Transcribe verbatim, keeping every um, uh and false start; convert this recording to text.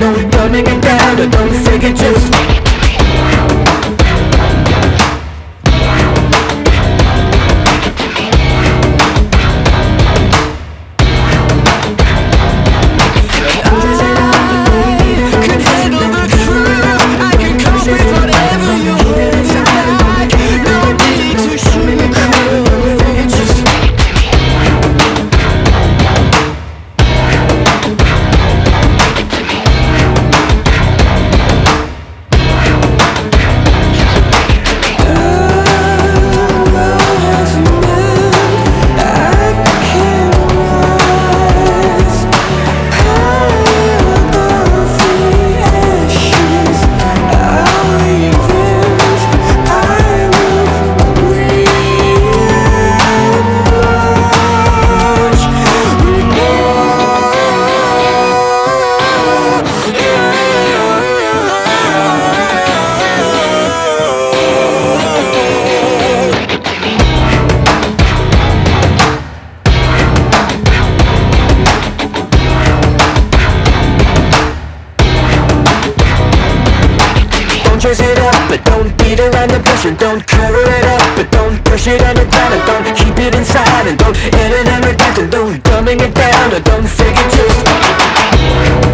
don't dumbing it down, or don't fake it, just chase it up, but don't beat around the bush, and don't cover it up, but don't push it underground, and don't keep it inside, and don't in and out and don't dumbing it down, or don't fake it, just